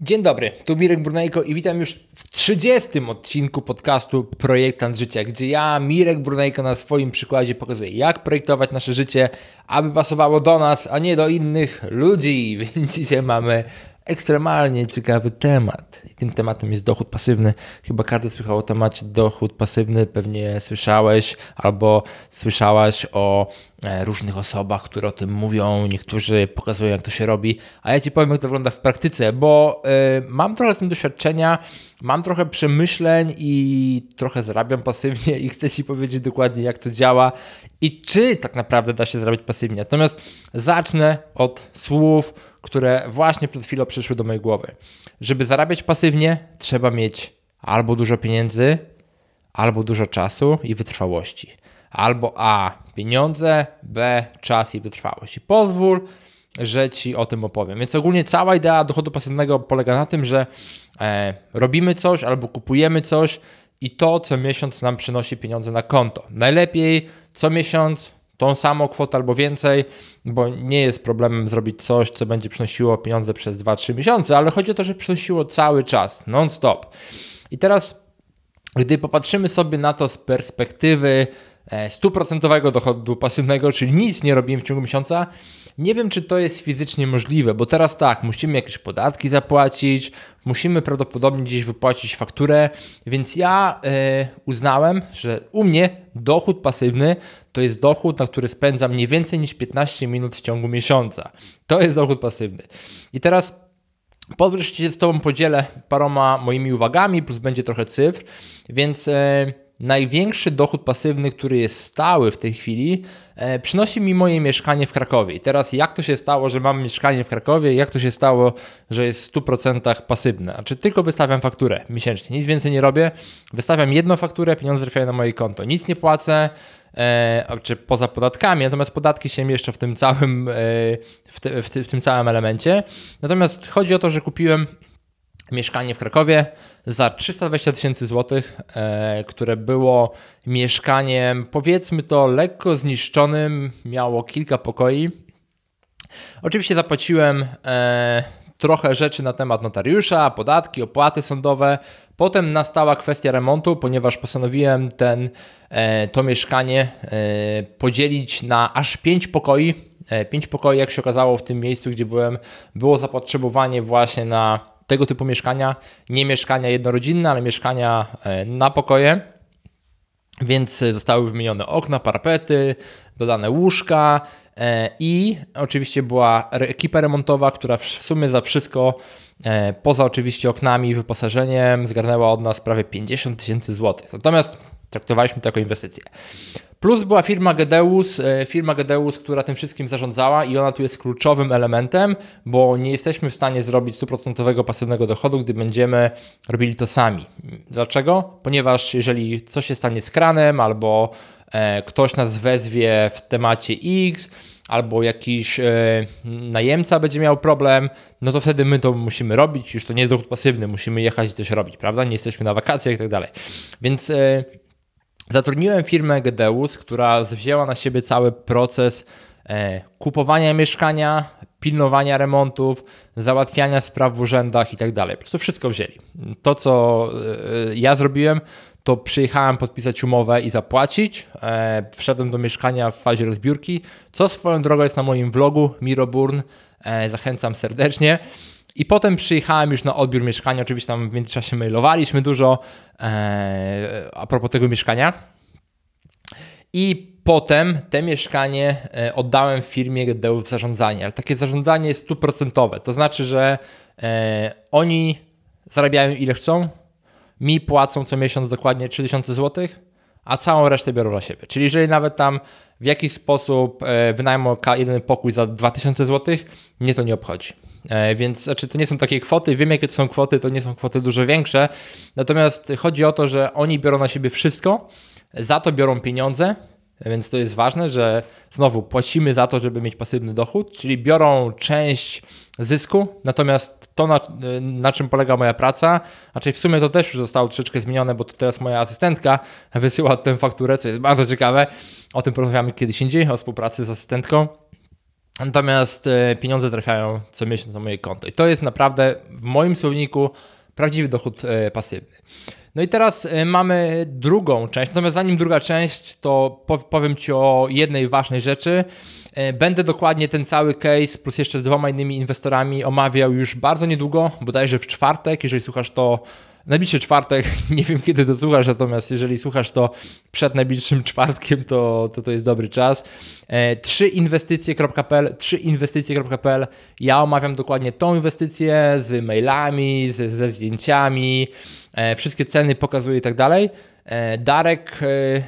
Dzień dobry, tu Mirek Brunejko i witam już w 30. odcinku podcastu Projektant Życia, gdzie ja, Mirek Brunejko, na swoim przykładzie pokazuję, jak projektować nasze życie, aby pasowało do nas, a nie do innych ludzi. Więc dzisiaj mamy ekstremalnie ciekawy temat. I tym tematem jest dochód pasywny. Chyba każdy słyszał o temacie dochód pasywny, pewnie słyszałeś albo słyszałaś o różnych osobach, które o tym mówią, niektórzy pokazują, jak to się robi, a ja Ci powiem, jak to wygląda w praktyce, bo mam trochę z tym doświadczenia, mam trochę przemyśleń i trochę zarabiam pasywnie i chcę Ci powiedzieć dokładnie, jak to działa i czy tak naprawdę da się zarabiać pasywnie. Natomiast zacznę od słów, które właśnie przed chwilą przyszły do mojej głowy. Żeby zarabiać pasywnie, trzeba mieć albo dużo pieniędzy, albo dużo czasu i wytrwałości. Albo A, pieniądze, B, czas i wytrwałość. I pozwól, że Ci o tym opowiem. Więc ogólnie cała idea dochodu pasywnego polega na tym, że robimy coś albo kupujemy coś i to co miesiąc nam przynosi pieniądze na konto. Najlepiej co miesiąc tą samą kwotę albo więcej, bo nie jest problemem zrobić coś, co będzie przynosiło pieniądze przez 2-3 miesiące, ale chodzi o to, żeby przynosiło cały czas, non-stop. I teraz, gdy popatrzymy sobie na to z perspektywy 100% dochodu pasywnego, czyli nic nie robimy w ciągu miesiąca, nie wiem, czy to jest fizycznie możliwe, bo teraz tak, musimy jakieś podatki zapłacić, musimy prawdopodobnie gdzieś wypłacić fakturę, więc ja uznałem, że u mnie dochód pasywny to jest dochód, na który spędzam nie więcej niż 15 minut w ciągu miesiąca. To jest dochód pasywny. I teraz pozwól, że się z Tobą podzielę paroma moimi uwagami, plus będzie trochę cyfr, więc największy dochód pasywny, który jest stały w tej chwili, przynosi mi moje mieszkanie w Krakowie. I teraz jak to się stało, że mam mieszkanie w Krakowie? Jak to się stało, że jest w 100% pasywne? Znaczy tylko wystawiam fakturę miesięcznie, nic więcej nie robię. Wystawiam jedną fakturę, pieniądze trafiają na moje konto. Nic nie płacę, czy poza podatkami, natomiast podatki się mieszczą w tym całym, w tym całym elemencie. Natomiast chodzi o to, że kupiłem mieszkanie w Krakowie za 320 000 złotych, które było mieszkaniem, powiedzmy to, lekko zniszczonym, miało kilka pokoi. Oczywiście zapłaciłem trochę rzeczy na temat notariusza, podatki, opłaty sądowe. Potem nastała kwestia remontu, ponieważ postanowiłem to mieszkanie podzielić na aż 5 pokoi. 5 pokoi, jak się okazało, w tym miejscu, gdzie byłem, było zapotrzebowanie właśnie na tego typu mieszkania. Nie mieszkania jednorodzinne, ale mieszkania na pokoje. Więc zostały wymienione okna, parapety, dodane łóżka i oczywiście była ekipa remontowa, która w sumie za wszystko, poza oczywiście oknami i wyposażeniem, zgarnęła od nas prawie 50 000 złotych. Natomiast traktowaliśmy to jako inwestycję. Plus była firma Gedeus, która tym wszystkim zarządzała i ona tu jest kluczowym elementem, bo nie jesteśmy w stanie zrobić 100% pasywnego dochodu, gdy będziemy robili to sami. Dlaczego? Ponieważ jeżeli coś się stanie z kranem albo ktoś nas wezwie w temacie X, albo jakiś najemca będzie miał problem, no to wtedy my to musimy robić, już to nie jest dochód pasywny, musimy jechać i coś robić, prawda? Nie jesteśmy na wakacjach i tak dalej. Więc zatrudniłem firmę Gedeus, która wzięła na siebie cały proces kupowania mieszkania, pilnowania remontów, załatwiania spraw w urzędach i tak dalej. Po prostu wszystko wzięli. To, co ja zrobiłem, to przyjechałem podpisać umowę i zapłacić. Wszedłem do mieszkania w fazie rozbiórki, co swoją drogą jest na moim vlogu Miroburn. Zachęcam serdecznie. I potem przyjechałem już na odbiór mieszkania. Oczywiście tam w międzyczasie mailowaliśmy dużo a propos tego mieszkania. I potem te mieszkanie oddałem firmie Gedeus w zarządzanie. Ale takie zarządzanie jest 100%. To znaczy, że oni zarabiają ile chcą. Mi płacą co miesiąc dokładnie 3000 zł, a całą resztę biorą dla siebie. Czyli jeżeli nawet tam w jakiś sposób wynajmą jeden pokój za 2000 zł, mnie to nie obchodzi. Więc znaczy, to nie są takie kwoty, wiem jakie to są kwoty, to nie są kwoty dużo większe, natomiast chodzi o to, że oni biorą na siebie wszystko, za to biorą pieniądze, więc to jest ważne, że znowu płacimy za to, żeby mieć pasywny dochód, czyli biorą część zysku, natomiast to na czym polega moja praca, znaczy w sumie to też już zostało troszeczkę zmienione, bo to teraz moja asystentka wysyła tę fakturę, co jest bardzo ciekawe, o tym porozmawiamy kiedyś indziej, o współpracy z asystentką. natomiast pieniądze trafiają co miesiąc na moje konto. I to jest naprawdę w moim słowniku prawdziwy dochód pasywny. No i teraz mamy drugą część, natomiast zanim druga część, to powiem Ci o jednej ważnej rzeczy. Będę dokładnie ten cały case plus jeszcze z 2 innymi inwestorami omawiał już bardzo niedługo, bodajże w czwartek, jeżeli słuchasz to najbliższy czwartek, nie wiem kiedy to słuchasz, natomiast jeżeli słuchasz to przed najbliższym czwartkiem, to jest dobry czas. 3inwestycje.pl. Ja omawiam dokładnie tą inwestycję z mailami, ze zdjęciami, wszystkie ceny pokazuję i tak dalej. Darek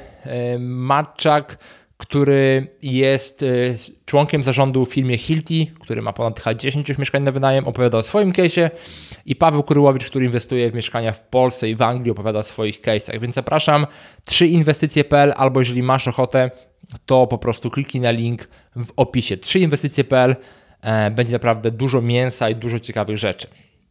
Matczak, który jest członkiem zarządu w firmie Hilti, który ma ponad 10 mieszkań na wynajem, opowiada o swoim case'ie, i Paweł Kuryłowicz, który inwestuje w mieszkania w Polsce i w Anglii, opowiada o swoich case'ach. Więc zapraszam 3inwestycje.pl, albo jeżeli masz ochotę, to po prostu kliknij na link w opisie. 3inwestycje.pl, będzie naprawdę dużo mięsa i dużo ciekawych rzeczy.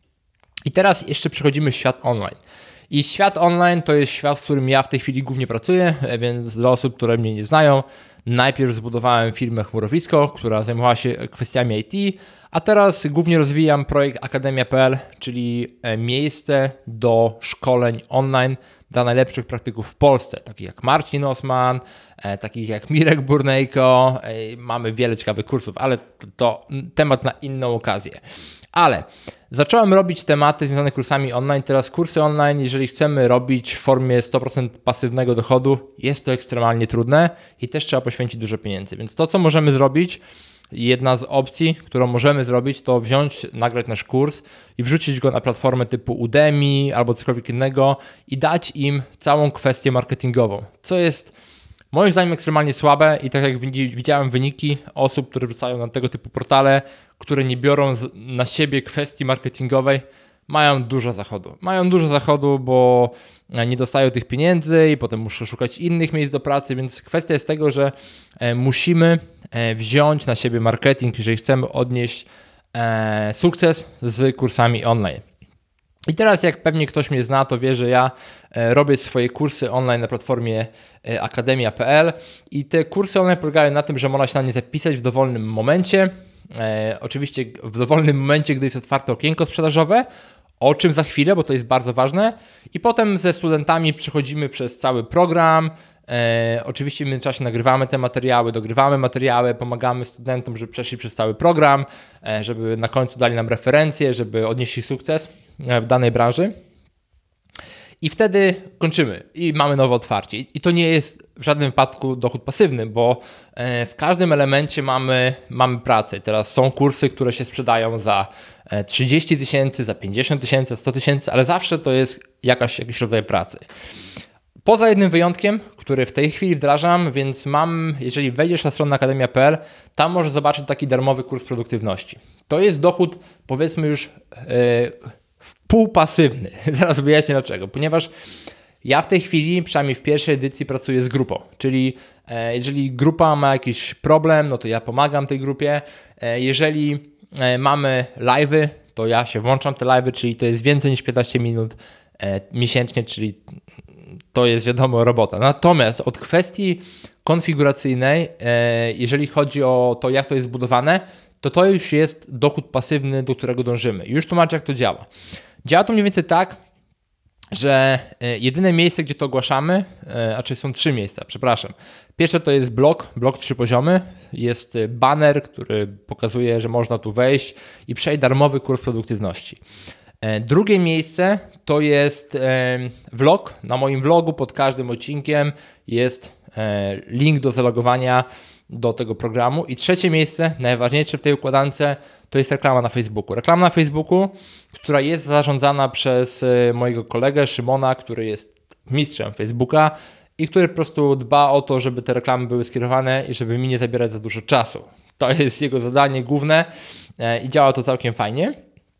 I teraz jeszcze przechodzimy w świat online. I świat online to jest świat, w którym ja w tej chwili głównie pracuję, więc dla osób, które mnie nie znają, najpierw zbudowałem firmę Chmurowisko, która zajmowała się kwestiami IT, a teraz głównie rozwijam projekt Akademia.pl, czyli miejsce do szkoleń online dla najlepszych praktyków w Polsce, takich jak Marcin Osman, takich jak Mirek Burnejko. Mamy wiele ciekawych kursów, ale to temat na inną okazję. Ale zacząłem robić tematy związane z kursami online. Teraz kursy online, jeżeli chcemy robić w formie 100% pasywnego dochodu, jest to ekstremalnie trudne i też trzeba poświęcić dużo pieniędzy. Więc to, co możemy zrobić, jedna z opcji, którą możemy zrobić, to nagrać nasz kurs i wrzucić go na platformę typu Udemy albo cokolwiek innego i dać im całą kwestię marketingową, co jest moim zdaniem ekstremalnie słabe i tak jak widziałem wyniki osób, które wrzucają na tego typu portale, które nie biorą na siebie kwestii marketingowej, mają dużo zachodu, bo nie dostają tych pieniędzy i potem muszą szukać innych miejsc do pracy, więc kwestia jest tego, że musimy wziąć na siebie marketing, jeżeli chcemy odnieść sukces z kursami online. I teraz jak pewnie ktoś mnie zna, to wie, że ja robię swoje kursy online na platformie Akademia.pl i te kursy online polegają na tym, że można się na nie zapisać w dowolnym momencie. Oczywiście w dowolnym momencie, gdy jest otwarte okienko sprzedażowe, o czym za chwilę, bo to jest bardzo ważne. I potem ze studentami przechodzimy przez cały program. Oczywiście w międzyczasie nagrywamy te materiały, dogrywamy materiały, pomagamy studentom, żeby przeszli przez cały program, żeby na końcu dali nam referencje, żeby odnieśli sukces w danej branży. I wtedy kończymy i mamy nowe otwarcie. I to nie jest w żadnym wypadku dochód pasywny, bo w każdym elemencie mamy pracę. Teraz są kursy, które się sprzedają za 30 000, za 50 000, 100 000, ale zawsze to jest jakiś rodzaj pracy. Poza jednym wyjątkiem, który w tej chwili wdrażam, więc jeżeli wejdziesz na stronę akademia.pl, tam możesz zobaczyć taki darmowy kurs produktywności. To jest dochód, powiedzmy już półpasywny. Zaraz wyjaśnię dlaczego. Ponieważ ja w tej chwili, przynajmniej w pierwszej edycji, pracuję z grupą. Czyli jeżeli grupa ma jakiś problem, no to ja pomagam tej grupie. Jeżeli mamy live'y, to ja się włączam te live'y, czyli to jest więcej niż 15 minut miesięcznie, czyli to jest wiadomo robota. Natomiast od kwestii konfiguracyjnej, jeżeli chodzi o to, jak to jest zbudowane, to już jest dochód pasywny, do którego dążymy. Już tłumaczę, jak to działa. Działa to mniej więcej tak, że jedyne miejsce, gdzie to ogłaszamy, są 3 miejsca, przepraszam. Pierwsze to jest blog 3 poziomy. Jest banner, który pokazuje, że można tu wejść i przejść darmowy kurs produktywności. Drugie miejsce to jest vlog. Na moim vlogu pod każdym odcinkiem jest link do zalogowania do tego programu. I trzecie miejsce, najważniejsze w tej układance, to jest reklama na Facebooku. Reklama na Facebooku, która jest zarządzana przez mojego kolegę Szymona, który jest mistrzem Facebooka i który po prostu dba o to, żeby te reklamy były skierowane i żeby mi nie zabierać za dużo czasu. To jest jego zadanie główne i działa to całkiem fajnie.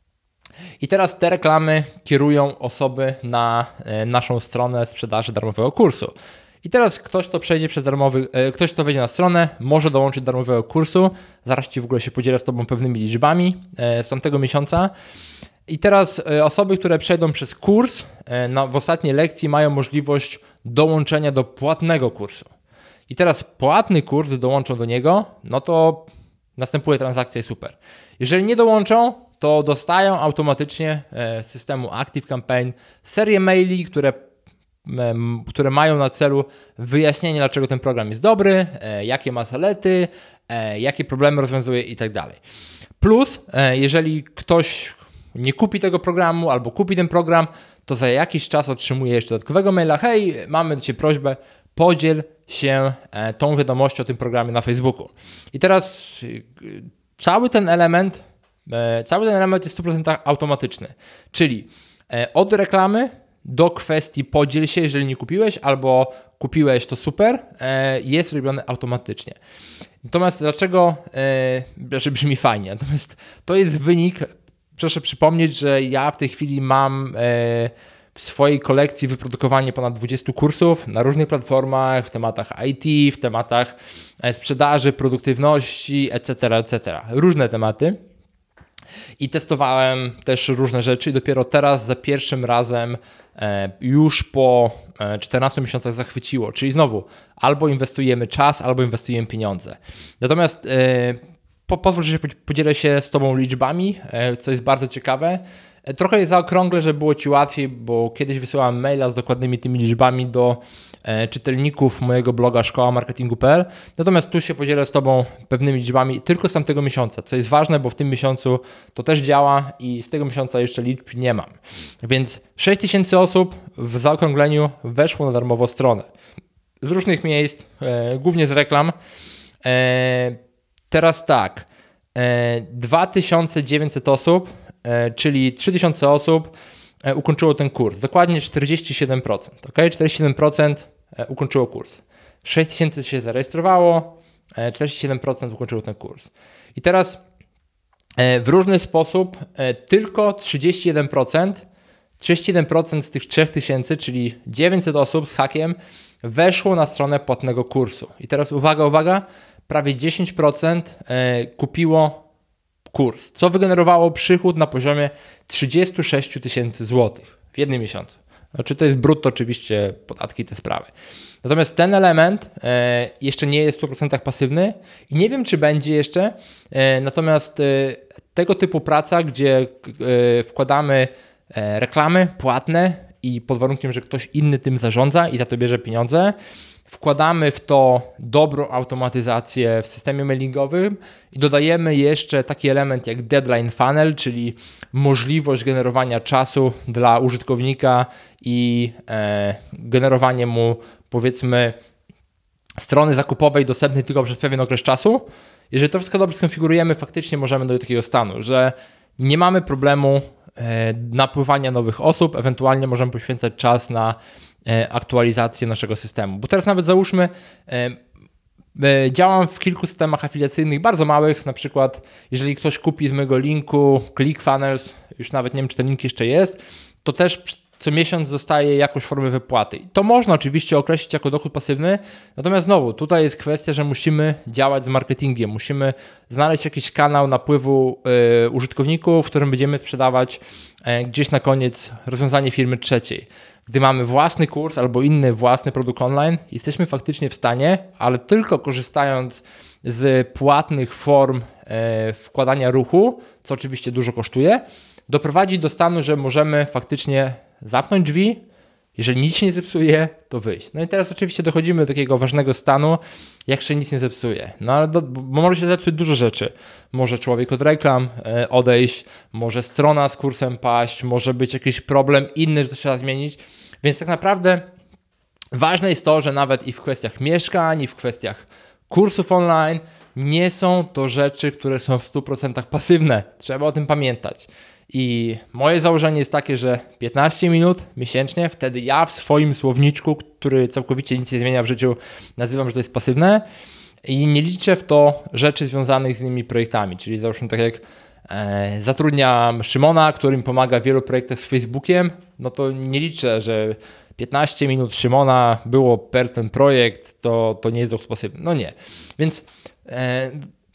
I teraz te reklamy kierują osoby na naszą stronę sprzedaży darmowego kursu. I teraz ktoś, kto wejdzie na stronę, może dołączyć do darmowego kursu. Zaraz Ci w ogóle się podzielę z Tobą pewnymi liczbami z tamtego miesiąca. I teraz osoby, które przejdą przez kurs w ostatniej lekcji, mają możliwość dołączenia do płatnego kursu. I teraz płatny kurs, dołączą do niego, no to następuje transakcja i super. Jeżeli nie dołączą, to dostają automatycznie z systemu ActiveCampaign serię maili, które mają na celu wyjaśnienie, dlaczego ten program jest dobry, jakie ma zalety, jakie problemy rozwiązuje i tak dalej. Plus, jeżeli ktoś nie kupi tego programu albo kupi ten program, to za jakiś czas otrzymuje jeszcze dodatkowego maila: hej, mamy do Ciebie prośbę, podziel się tą wiadomością o tym programie na Facebooku. I teraz cały ten element jest w 100% automatyczny, czyli od reklamy do kwestii podziel się, jeżeli nie kupiłeś, albo kupiłeś, to super, jest robione automatycznie. Natomiast dlaczego, że brzmi fajnie, natomiast to jest wynik, proszę przypomnieć, że ja w tej chwili mam w swojej kolekcji wyprodukowanie ponad 20 kursów na różnych platformach, w tematach IT, w tematach sprzedaży, produktywności, etc. Różne tematy. I testowałem też różne rzeczy i dopiero teraz za pierwszym razem już po 14 miesiącach zachwyciło. Czyli znowu albo inwestujemy czas, albo inwestujemy pieniądze. Natomiast pozwól, że podzielę się z Tobą liczbami, co jest bardzo ciekawe. Trochę je zaokrąglę, żeby było Ci łatwiej, bo kiedyś wysyłałem maila z dokładnymi tymi liczbami do czytelników mojego bloga szkołamarketingu.pl. Natomiast tu się podzielę z Tobą pewnymi liczbami tylko z tamtego miesiąca, co jest ważne, bo w tym miesiącu to też działa i z tego miesiąca jeszcze liczb nie mam. Więc 6000 osób w zaokrągleniu weszło na darmową stronę. Z różnych miejsc, głównie z reklam. Teraz tak, 2900 osób, czyli 3000 osób ukończyło ten kurs. Dokładnie 47%. Okay? 47% ukończyło kurs. 6000 się zarejestrowało, 47% ukończyło ten kurs. I teraz w różny sposób tylko 31% z tych 3000, czyli 900 osób z hakiem, weszło na stronę płatnego kursu. I teraz uwaga, prawie 10% kupiło kurs, co wygenerowało przychód na poziomie 36 tysięcy złotych w jednym miesiącu. Znaczy to jest brutto oczywiście, podatki, te sprawy. Natomiast ten element jeszcze nie jest w 100% pasywny i nie wiem, czy będzie jeszcze, natomiast tego typu praca, gdzie wkładamy reklamy płatne i pod warunkiem, że ktoś inny tym zarządza i za to bierze pieniądze, wkładamy w to dobrą automatyzację w systemie mailingowym i dodajemy jeszcze taki element jak deadline funnel, czyli możliwość generowania czasu dla użytkownika i generowanie mu, powiedzmy, strony zakupowej dostępnej tylko przez pewien okres czasu. Jeżeli to wszystko dobrze skonfigurujemy, faktycznie możemy dojść do takiego stanu, że nie mamy problemu napływania nowych osób, ewentualnie możemy poświęcać czas na aktualizację naszego systemu. Bo teraz nawet załóżmy, działam w kilku systemach afiliacyjnych, bardzo małych, na przykład jeżeli ktoś kupi z mojego linku ClickFunnels, już nawet nie wiem, czy ten link jeszcze jest, to też co miesiąc zostaje jakąś formę wypłaty. To można oczywiście określić jako dochód pasywny, natomiast znowu tutaj jest kwestia, że musimy działać z marketingiem, musimy znaleźć jakiś kanał napływu użytkowników, w którym będziemy sprzedawać gdzieś na koniec rozwiązanie firmy trzeciej. Gdy mamy własny kurs albo inny własny produkt online, jesteśmy faktycznie w stanie, ale tylko korzystając z płatnych form wkładania ruchu, co oczywiście dużo kosztuje, doprowadzić do stanu, że możemy faktycznie zamknąć drzwi, jeżeli nic się nie zepsuje, to wyjść. No i teraz oczywiście dochodzimy do takiego ważnego stanu, jak się nic nie zepsuje. No ale bo może się zepsuć dużo rzeczy. Może człowiek od reklam odejść, może strona z kursem paść, może być jakiś problem inny, że to trzeba zmienić. Więc tak naprawdę ważne jest to, że nawet i w kwestiach mieszkań, i w kwestiach kursów online nie są to rzeczy, które są w 100% pasywne. Trzeba o tym pamiętać. I moje założenie jest takie, że 15 minut miesięcznie, wtedy ja w swoim słowniczku, który całkowicie nic nie zmienia w życiu, nazywam, że to jest pasywne i nie liczę w to rzeczy związanych z innymi projektami, czyli załóżmy tak jak zatrudniam Szymona, który mi pomaga w wielu projektach z Facebookiem, no to nie liczę, że 15 minut Szymona było per ten projekt, to nie jest dochód pasywny. No nie. Więc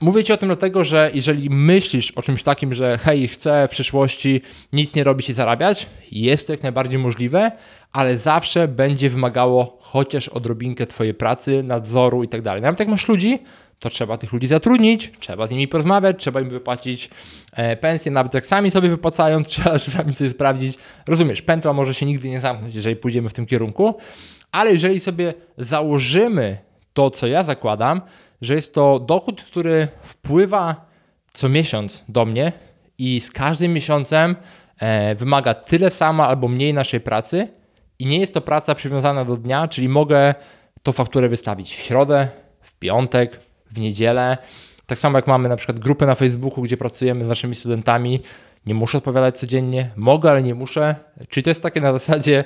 mówię Ci o tym dlatego, że jeżeli myślisz o czymś takim, że hej, chcę w przyszłości nic nie robić i zarabiać, jest to jak najbardziej możliwe, ale zawsze będzie wymagało chociaż odrobinkę Twojej pracy, nadzoru i tak dalej. Nawet jak masz ludzi, to trzeba tych ludzi zatrudnić, trzeba z nimi porozmawiać, trzeba im wypłacić pensję, nawet jak sami sobie wypłacają, trzeba czasami coś sprawdzić. Rozumiesz, pętla może się nigdy nie zamknąć, jeżeli pójdziemy w tym kierunku, ale jeżeli sobie założymy to, co ja zakładam, że jest to dochód, który wpływa co miesiąc do mnie i z każdym miesiącem wymaga tyle samo albo mniej naszej pracy i nie jest to praca przywiązana do dnia, czyli mogę tą fakturę wystawić w środę, w piątek, w niedzielę. Tak samo jak mamy na przykład grupy na Facebooku, gdzie pracujemy z naszymi studentami, nie muszę odpowiadać codziennie, mogę, ale nie muszę. Czyli to jest takie na zasadzie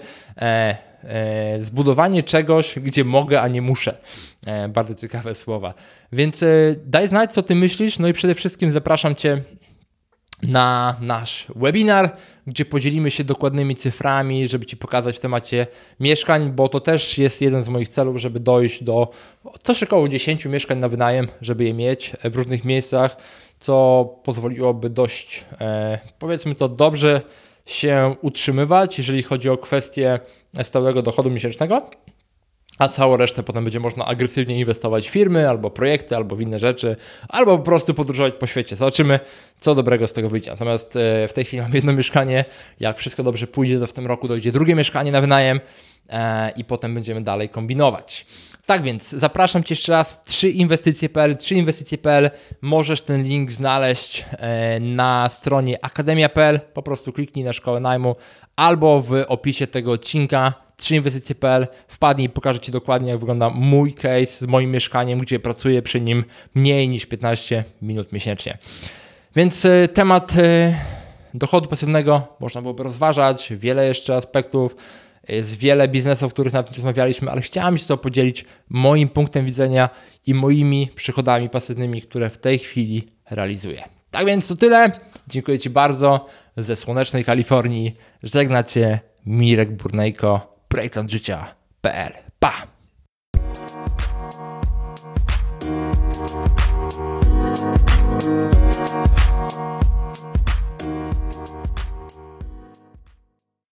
zbudowanie czegoś, gdzie mogę, a nie muszę. Bardzo ciekawe słowa. Więc daj znać, co Ty myślisz, no i przede wszystkim zapraszam Cię na nasz webinar, gdzie podzielimy się dokładnymi cyframi, żeby Ci pokazać w temacie mieszkań, bo to też jest jeden z moich celów, żeby dojść do też około 10 mieszkań na wynajem, żeby je mieć w różnych miejscach, co pozwoliłoby dość, powiedzmy to, dobrze się utrzymywać, jeżeli chodzi o kwestię stałego dochodu miesięcznego, a całą resztę potem będzie można agresywnie inwestować w firmy, albo projekty, albo w inne rzeczy, albo po prostu podróżować po świecie. Zobaczymy, co dobrego z tego wyjdzie. Natomiast w tej chwili mam jedno mieszkanie, jak wszystko dobrze pójdzie, to w tym roku dojdzie drugie mieszkanie na wynajem i potem będziemy dalej kombinować. Tak więc zapraszam Cię jeszcze raz, 3inwestycje.pl. Możesz ten link znaleźć na stronie akademia.pl, po prostu kliknij na szkołę najmu, albo w opisie tego odcinka 3inwestycje.pl. Wpadnij i pokażę Ci dokładnie, jak wygląda mój case z moim mieszkaniem, gdzie pracuję przy nim mniej niż 15 minut miesięcznie. Więc temat dochodu pasywnego można byłoby rozważać, wiele jeszcze aspektów. Jest wiele biznesów, o których nawet nie rozmawialiśmy, ale chciałem się z Tobą podzielić moim punktem widzenia i moimi przychodami pasywnymi, które w tej chwili realizuję. Tak więc to tyle. Dziękuję Ci bardzo ze słonecznej Kalifornii. Żegna Cię Mirek Burnejko, projektantżycia.pl. Pa!